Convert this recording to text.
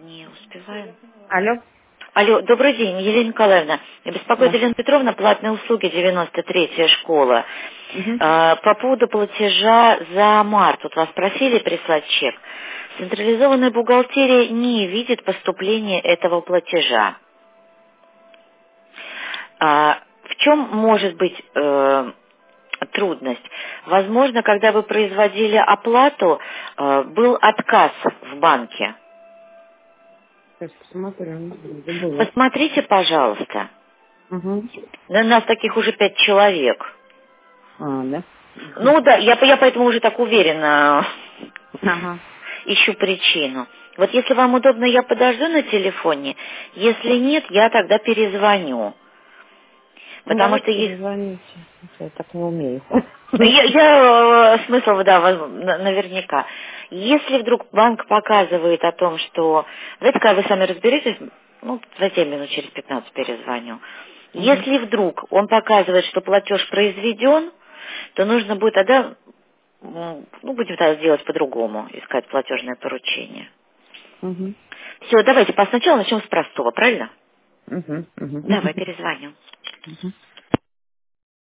Не успеваем. Алло. Алло, добрый день, Елена Николаевна. Беспокоит Да. Елена Петровна, платные услуги, 93-я школа. Угу. По поводу платежа за март, вот вас просили прислать чек. Централизованная бухгалтерия не видит поступления этого платежа. В чем может быть трудность? Возможно, когда вы производили оплату, был отказ в банке. Сейчас посмотрю. Вроде было. Посмотрите, пожалуйста. Угу. На нас таких уже 5 человек. А, да? Ну да, я поэтому уже так уверенно Ага. ищу причину. Вот если вам удобно, я подожду на телефоне. Если нет, я тогда перезвоню. Ну, Потому давайте что есть... перезвоните. Я так не умею. Смысл, да, наверняка. Если вдруг банк показывает о том, что... Давайте, когда вы сами разберетесь, ну, затем минут через 15 перезвоню. Угу. Если вдруг он показывает, что платеж произведен, то нужно будет тогда, ну, будем тогда делать по-другому, искать платежное поручение. Угу. Все, давайте сначала начнем с простого, правильно? Угу. Угу. Давай, перезвоню. Угу.